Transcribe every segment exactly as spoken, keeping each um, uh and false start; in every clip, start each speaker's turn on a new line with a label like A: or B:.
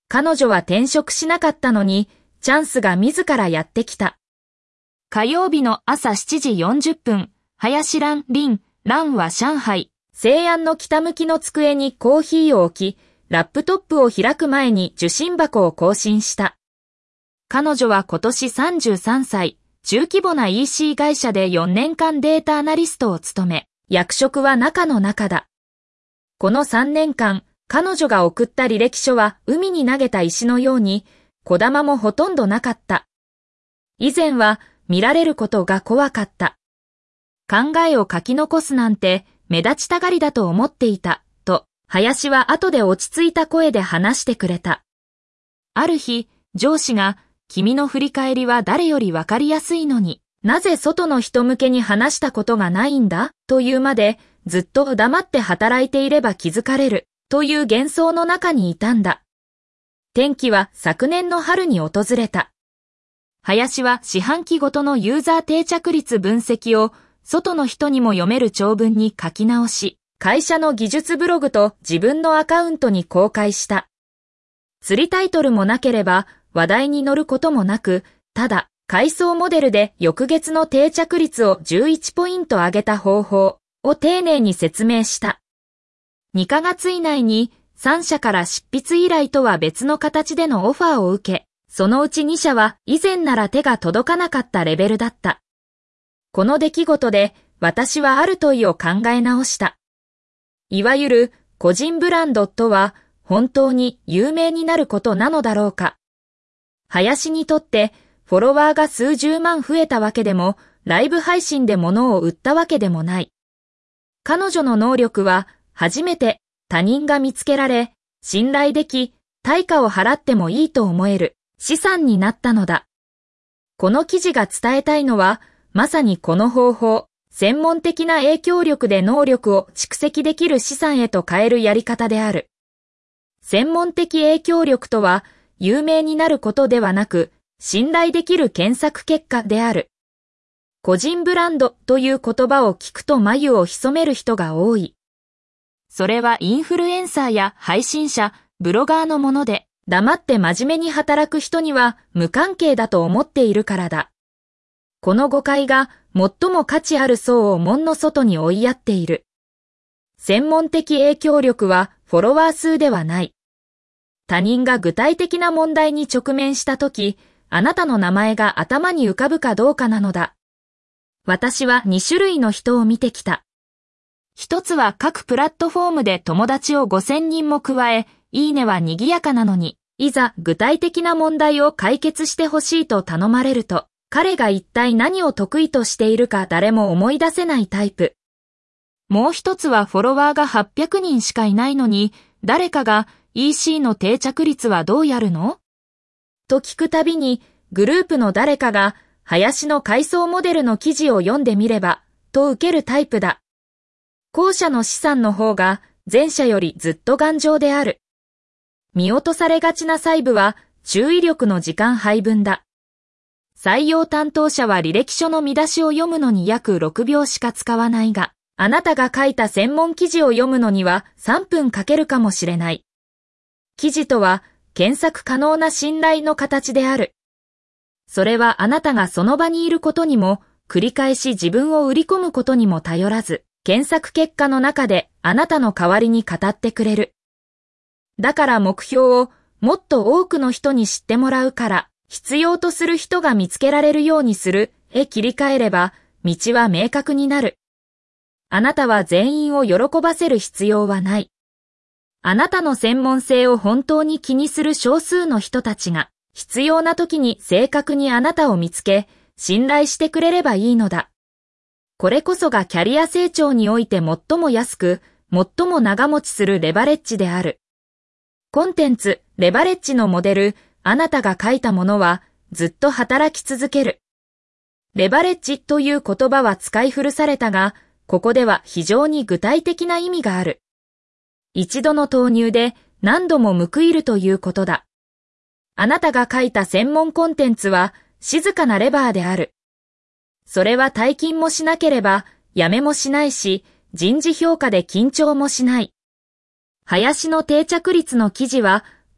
A: 彼女は転職しなかったのに、チャンスが自らやってきた。火曜日の朝しちじよんじゅっぷん、林蘭、林、蘭は上海、西安の北向きの机にコーヒーを置き、ラップトップを開く前に受信箱を更新した。彼女は今年さんじゅうさんさい、中規模な イーシー 会社でよねんかんデータアナリストを務め、役職は中の中だ。このさんねんかん、彼女が送った履歴書は海に投げた石のように、小玉もほとんどなかった。以前は見られることが怖かった。考えを書き残すなんて目立ちたがりだと思っていた、と、林は後で落ち着いた声で話してくれた。ある日、上司が、君の振り返りは誰よりわかりやすいのに、なぜ外の人向けに話したことがないんだというまで、ずっと黙って働いていれば気づかれる、という幻想の中にいたんだ。転機は昨年の春に訪れた。林は四半期ごとのユーザー定着率分析を、外の人にも読める長文に書き直し、会社の技術ブログと自分のアカウントに公開した。釣りタイトルもなければ、話題に乗ることもなく、ただ、階層モデルで翌月の定着率をじゅういちポイント上げた方法を丁寧に説明した。にかげつ以内にさんしゃから執筆依頼とは別の形でのオファーを受け、そのうちにしゃは以前なら手が届かなかったレベルだった。この出来事で私はある問いを考え直した。いわゆる個人ブランドとは本当に有名になることなのだろうか。林にとってフォロワーが数十万増えたわけでも、ライブ配信で物を売ったわけでもない。彼女の能力は初めて他人が見つけられ、信頼でき、対価を払ってもいいと思える資産になったのだ。この記事が伝えたいのは、まさにこの方法、専門的な影響力で能力を蓄積できる資産へと変えるやり方である。専門的影響力とは、有名になることではなく、信頼できる検索結果である。個人ブランドという言葉を聞くと眉を潜める人が多い。それはインフルエンサーや配信者、ブロガーのもので、黙って真面目に働く人には無関係だと思っているからだ。この誤解が最も価値ある層を門の外に追いやっている。専門的影響力はフォロワー数ではない。他人が具体的な問題に直面したとき、あなたの名前が頭に浮かぶかどうかなのだ。私はにしゅるいの人を見てきた。一つは各プラットフォームで友達をごせんにんも加え、いいねは賑やかなのに、いざ具体的な問題を解決してほしいと頼まれると、彼が一体何を得意としているか誰も思い出せないタイプ。もう一つはフォロワーがはっぴゃくにんしかいないのに、誰かが イーシー の定着率はどうやるの？と聞くたびに、グループの誰かが、林の階層モデルの記事を読んでみれば、と受けるタイプだ。後者の資産の方が、前者よりずっと頑丈である。見落とされがちな細部は、注意力の時間配分だ。採用担当者は履歴書の見出しを読むのに約ろくびょうしか使わないが、あなたが書いた専門記事を読むのにはさんぷんかけるかもしれない。記事とは、検索可能な信頼の形である。それはあなたがその場にいることにも、繰り返し自分を売り込むことにも頼らず、検索結果の中であなたの代わりに語ってくれる。だから目標をもっと多くの人に知ってもらうから、必要とする人が見つけられるようにするへ切り替えれば、道は明確になる。あなたは全員を喜ばせる必要はない。あなたの専門性を本当に気にする少数の人たちが、必要な時に正確にあなたを見つけ、信頼してくれればいいのだ。これこそがキャリア成長において最も安く、最も長持ちするレバレッジである。コンテンツ、レバレッジのモデル、あなたが書いたものは、ずっと働き続ける。レバレッジという言葉は使い古されたが、ここでは非常に具体的な意味がある。一度の投入で何度も報いるということだ。あなたが書いた専門コンテンツは静かなレバーである。それは退勤もしなければ辞めもしないし、人事評価で緊張もしない。林の定着率の記事は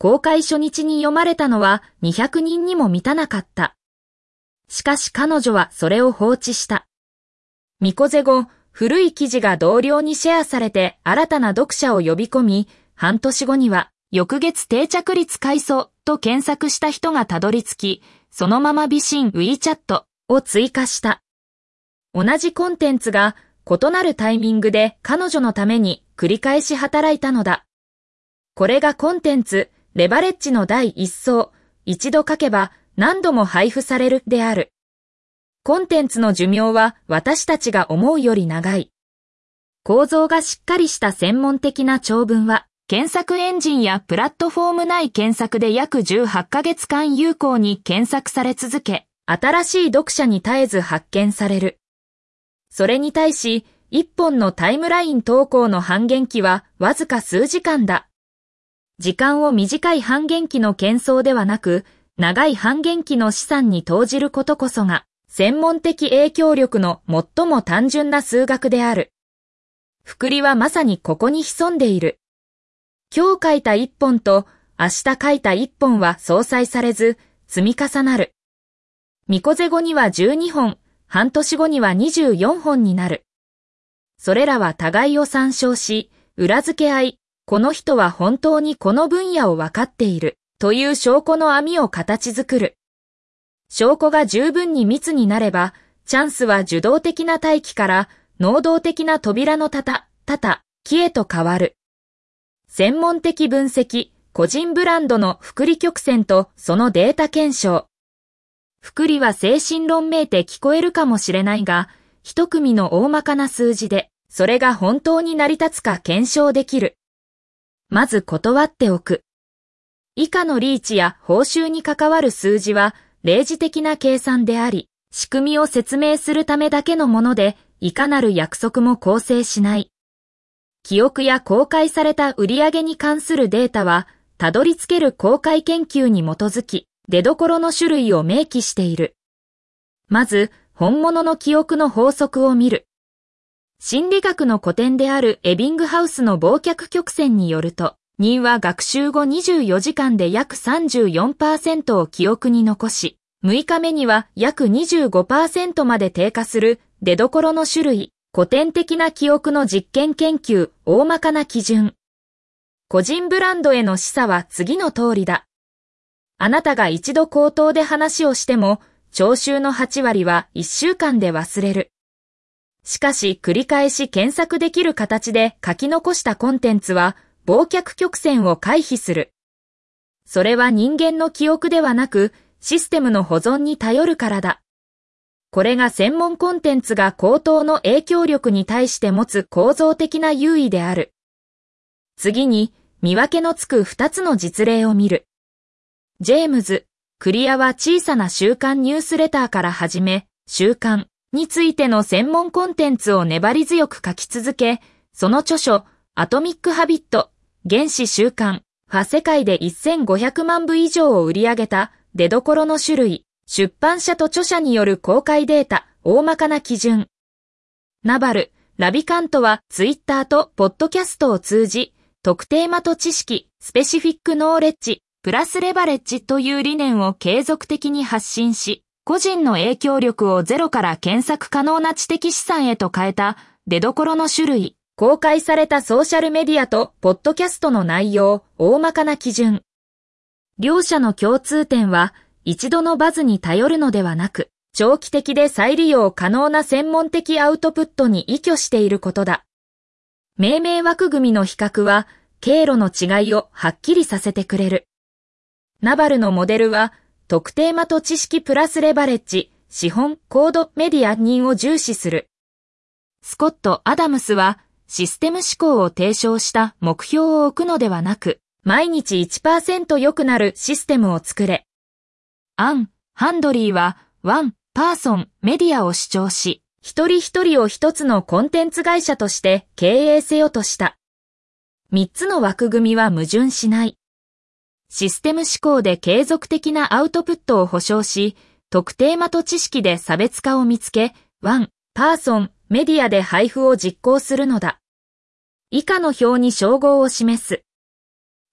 A: 公開初日に読まれたのはにひゃくにんにも満たなかった。しかし彼女はそれを放置した。ミコゼ後、古い記事が同僚にシェアされて新たな読者を呼び込み、半年後には翌月定着率階層と検索した人がたどり着き、そのまま微信 WeChat を追加した。同じコンテンツが異なるタイミングで彼女のために繰り返し働いたのだ。これがコンテンツ、レバレッジの第一層、一度書けば何度も配布されるである。コンテンツの寿命は私たちが思うより長い。構造がしっかりした専門的な長文は、検索エンジンやプラットフォーム内検索で約じゅうはちかげつかん有効に検索され続け、新しい読者に絶えず発見される。それに対し、一本のタイムライン投稿の半減期はわずか数時間だ。時間を短い半減期の喧騒ではなく、長い半減期の資産に投じることこそが、専門的影響力の最も単純な数学である。複利はまさにここに潜んでいる。今日書いた一本と明日書いた一本は相殺されず、積み重なる。ミコゼ後にはじゅうにほん、半年後にはにじゅうよんほんになる。それらは互いを参照し、裏付け合い、この人は本当にこの分野を分かっている、という証拠の網を形作る。証拠が十分に密になれば、チャンスは受動的な大気から能動的な扉のたた、たた、木へと変わる。専門的分析、個人ブランドの複利曲線とそのデータ検証。複利は精神論めいて聞こえるかもしれないが、一組の大まかな数字で、それが本当に成り立つか検証できる。まず断っておく。以下のリーチや報酬に関わる数字は、例示的な計算であり、仕組みを説明するためだけのもので、いかなる約束も構成しない。記憶や公開された売上に関するデータは、たどり着ける公開研究に基づき、出どころの種類を明記している。まず、本物の記憶の法則を見る。心理学の古典であるエビングハウスの忘却曲線によると、人は学習後にじゅうよじかんで約 さんじゅうよんパーセント を記憶に残し、むいかめには約 にじゅうごパーセント まで低下する出どころの種類、古典的な記憶の実験研究、大まかな基準。個人ブランドへの示唆は次の通りだ。あなたが一度口頭で話をしても、聴衆のはちわりはいっしゅうかんで忘れる。しかし繰り返し検索できる形で書き残したコンテンツは、忘却曲線を回避する。それは人間の記憶ではなく、システムの保存に頼るからだ。これが専門コンテンツが口頭の影響力に対して持つ構造的な優位である。次に、見分けのつくふたつの実例を見る。ジェームズ、クリアは小さな週刊ニュースレターから始め、週刊についての専門コンテンツを粘り強く書き続け、その著書、アトミック・ハビット、原子週刊は世界でせんごひゃくまんぶ以上を売り上げた出どころの種類、出版社と著者による公開データ、大まかな基準。ナバル、ラビカントはツイッターとポッドキャストを通じ、特定的知識、スペシフィックノーレッジ、プラスレバレッジという理念を継続的に発信し、個人の影響力をゼロから検索可能な知的資産へと変えた出どころの種類。公開されたソーシャルメディアとポッドキャストの内容、大まかな基準。両者の共通点は、一度のバズに頼るのではなく、長期的で再利用可能な専門的アウトプットに依拠していることだ。命名枠組みの比較は、経路の違いをはっきりさせてくれる。ナバルのモデルは、特定的知識プラスレバレッジ、資本、コード、メディア人を重視する。スコット・アダムスは、システム思考を提唱した目標を置くのではなく、毎日 いちパーセント 良くなるシステムを作れ。アン・ハンドリーは、ワン・パーソン・メディアを主張し、一人一人を一つのコンテンツ会社として経営せよとした。三つの枠組みは矛盾しない。システム思考で継続的なアウトプットを保証し、特定的知識で差別化を見つけ、ワン・パーソン・メディアで配布を実行するのだ。以下の表に称号を示す。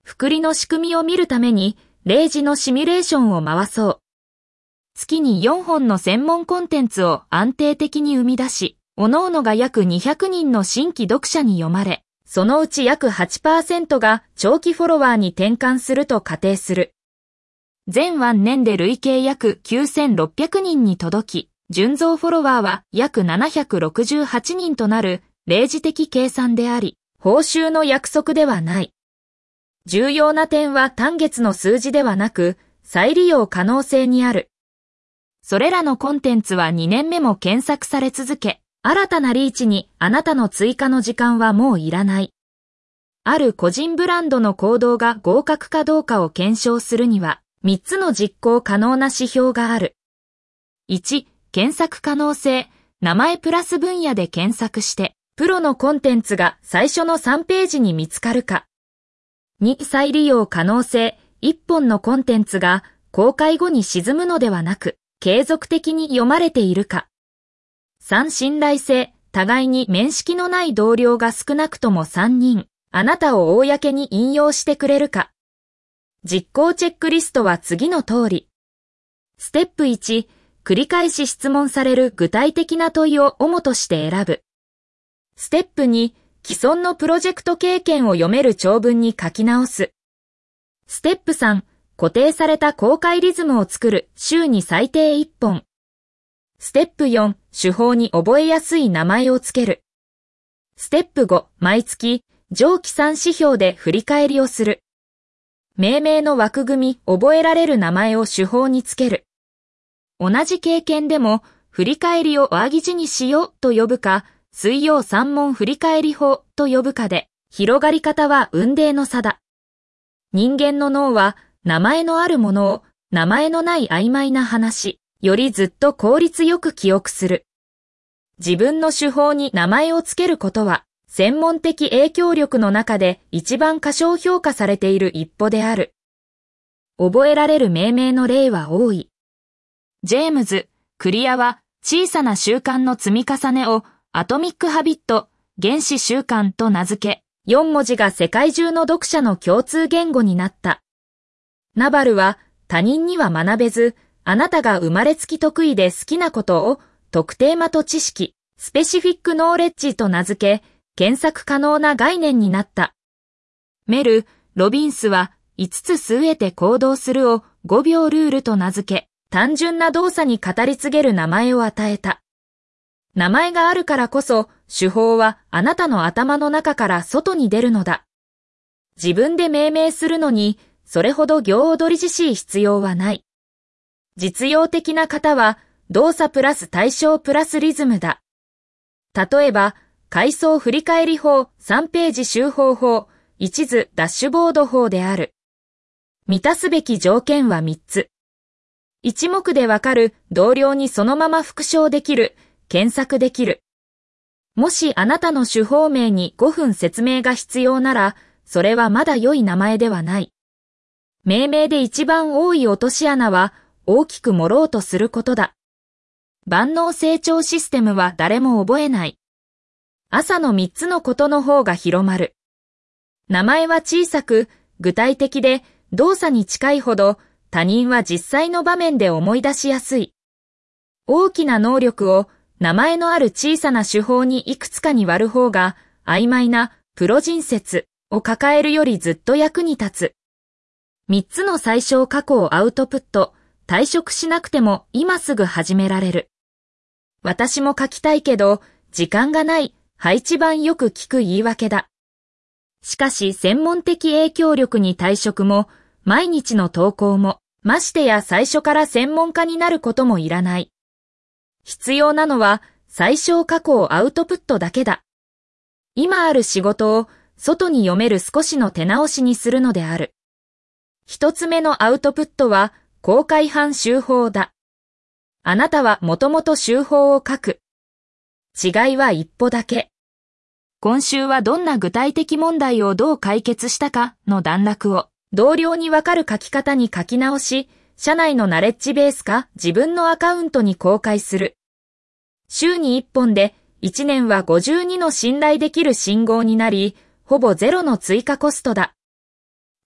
A: 複利の仕組みを見るために、例示のシミュレーションを回そう。月によんほんの専門コンテンツを安定的に生み出し、各々が約にひゃくにんの新規読者に読まれ、そのうち約 はちパーセント が長期フォロワーに転換すると仮定する。全ワンねんで累計約きゅうせんろっぴゃくにんに届き、純増フォロワーは約ななひゃくろくじゅうはちにんとなる例示的計算であり、報酬の約束ではない。重要な点は単月の数字ではなく、再利用可能性にある。それらのコンテンツはにねんめも検索され続け、新たなリーチにあなたの追加の時間はもういらない。ある個人ブランドの行動が合格かどうかを検証するには、みっつの実行可能な指標がある。いち、検索可能性、名前プラス分野で検索して、プロのコンテンツが最初のさんページに見つかるか。に、再利用可能性、いっぽんのコンテンツが公開後に沈むのではなく、継続的に読まれているか。さん、信頼性、互いに面識のない同僚が少なくともさんにん、あなたを公に引用してくれるか。実行チェックリストは次の通り。ステップいち、繰り返し質問される具体的な問いを主として選ぶ。ステップに、既存のプロジェクト経験を読める長文に書き直す。ステップさん、固定された公開リズムを作る、週に最低いっぽん。ステップよん、手法に覚えやすい名前をつける。ステップご、毎月、上記算指標で振り返りをする。命名の枠組み、覚えられる名前を手法につける。同じ経験でも、振り返りを和議字にしようと呼ぶか、水曜三問振り返り法と呼ぶかで、広がり方は雲泥の差だ。人間の脳は、名前のあるものを、名前のない曖昧な話、よりずっと効率よく記憶する。自分の手法に名前をつけることは、専門的影響力の中で一番過小評価されている一歩である。覚えられる命名の例は多い。ジェームズ・クリアは小さな習慣の積み重ねをアトミック・ハビット、原子習慣と名付け、よんもじが世界中の読者の共通言語になった。ナバルは他人には学べず、あなたが生まれつき得意で好きなことを特定的知識、スペシフィックノーレッジと名付け、検索可能な概念になった。メル・ロビンスはいつつ据えて行動するをごびょうルールと名付け、単純な動作に語り継げる名前を与えた。名前があるからこそ、手法はあなたの頭の中から外に出るのだ。自分で命名するのに、それほど行踊りじしい必要はない。実用的な型は、動作プラス対象プラスリズムだ。例えば、階層振り返り法、さんページ集法法、一図ダッシュボード法である。満たすべき条件はみっつ。一目でわかる、同僚にそのまま復唱できる、検索できる。もしあなたの手法名にごふん説明が必要なら、それはまだ良い名前ではない。命名で一番多い落とし穴は、大きく盛ろうとすることだ。万能成長システムは誰も覚えない。朝のみっつのことの方が広まる。名前は小さく、具体的で、動作に近いほど、他人は実際の場面で思い出しやすい。大きな能力を、名前のある小さな手法にいくつかに割る方が、曖昧なプロ人説を抱えるよりずっと役に立つ。みっつの最小過去をアウトプット、退職しなくても今すぐ始められる。私も書きたいけど、時間がない、は一番よく聞く言い訳だ。しかし専門的影響力に退職も、毎日の投稿も、ましてや最初から専門家になることもいらない。必要なのは、最小過去をアウトプットだけだ。今ある仕事を、外に読める少しの手直しにするのである。一つ目のアウトプットは、公開版手法だ。あなたはもともと手法を書く。違いは一歩だけ。今週はどんな具体的問題をどう解決したかの段落を同僚にわかる書き方に書き直し、社内のナレッジベースか自分のアカウントに公開する。週にいっぽんでいちねんはごじゅうにの信頼できる信号になり、ほぼゼロの追加コストだ。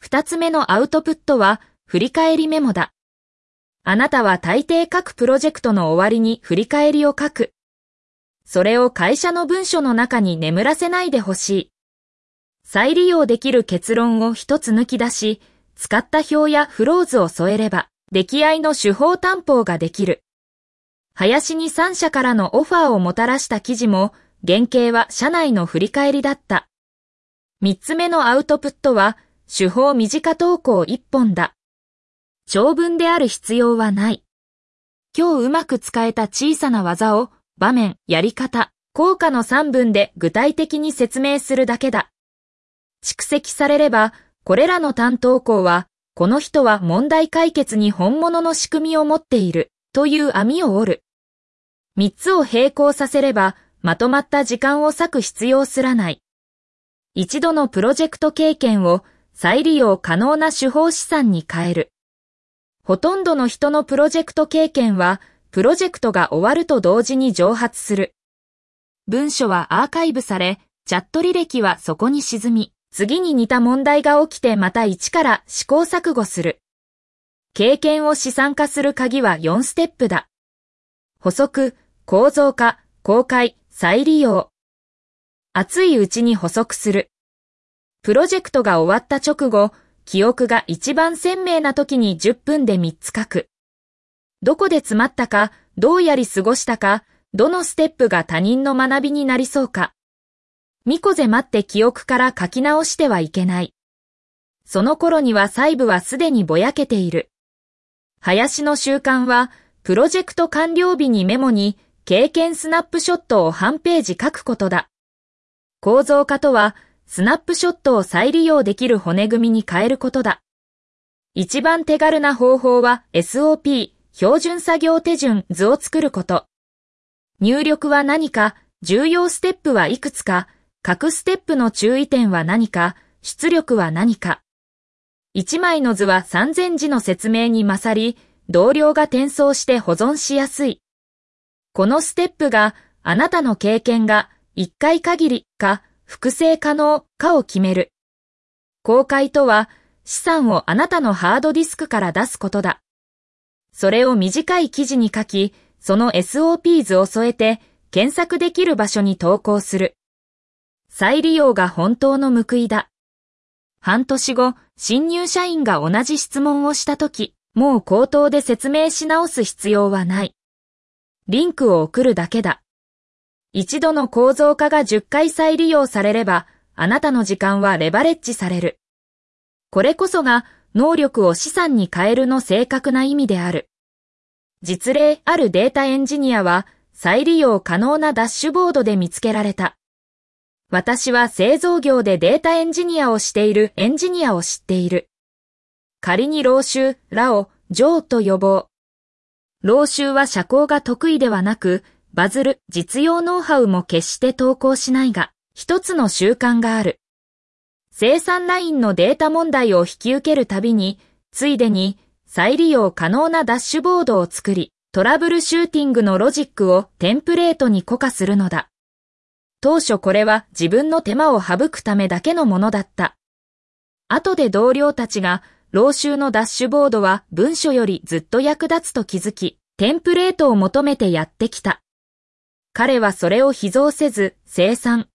A: 二つ目のアウトプットは振り返りメモだ。あなたは大抵各プロジェクトの終わりに振り返りを書く。それを会社の文書の中に眠らせないでほしい。再利用できる結論を一つ抜き出し、使った表やフローズを添えれば、出来合いの手法担保ができる。林にさん社からのオファーをもたらした記事も、原型は社内の振り返りだった。三つ目のアウトプットは、手法短投稿一本だ。長文である必要はない。今日うまく使えた小さな技を、場面、やり方、効果のさんぶんで具体的に説明するだけだ。蓄積されれば、これらの単投稿は、この人は問題解決に本物の仕組みを持っている、という網を折る。三つを並行させれば、まとまった時間を割く必要すらない。一度のプロジェクト経験を再利用可能な手法資産に変える。ほとんどの人のプロジェクト経験は、プロジェクトが終わると同時に蒸発する。文書はアーカイブされ、チャット履歴はそこに沈み、次に似た問題が起きてまた一から試行錯誤する。経験を資産化する鍵はよんステップだ。補足、構造化、公開、再利用。熱いうちに補足する。プロジェクトが終わった直後、記憶が一番鮮明な時にじゅっぷんでみっつ書く。どこで詰まったか、どうやり過ごしたか、どのステップが他人の学びになりそうか。みこぜ待って記憶から書き直してはいけない。その頃には細部はすでにぼやけている。林の習慣は、プロジェクト完了日にメモに、経験スナップショットを半ページ書くことだ。構造化とは、スナップショットを再利用できる骨組みに変えることだ。一番手軽な方法は エスオーピー、標準作業手順図を作ること。入力は何か、重要ステップはいくつか、各ステップの注意点は何か、出力は何か。一枚の図はさんぜんじの説明に勝り、同僚が転送して保存しやすい。このステップがあなたの経験がいっかい限りか複製可能かを決める。公開とは資産をあなたのハードディスクから出すことだ。それを短い記事に書き、その エスオーピー 図を添えて検索できる場所に投稿する。再利用が本当の報いだ。半年後、新入社員が同じ質問をしたとき、もう口頭で説明し直す必要はない。リンクを送るだけだ。一度の構造化がじゅっかい再利用されれば、あなたの時間はレバレッジされる。これこそが能力を資産に変えるの正確な意味である。実例あるデータエンジニアは再利用可能なダッシュボードで見つけられた。私は製造業でデータエンジニアをしているエンジニアを知っている。仮に老衆らをジョーと呼ぼう。老衆は社交が得意ではなく、バズる実用ノウハウも決して投稿しないが、一つの習慣がある。生産ラインのデータ問題を引き受けるたびに、ついでに再利用可能なダッシュボードを作り、トラブルシューティングのロジックをテンプレートに固化するのだ。当初これは自分の手間を省くためだけのものだった。後で同僚たちが、老衆のダッシュボードは文書よりずっと役立つと気づき、テンプレートを求めてやってきた。彼はそれを秘蔵せず、生産、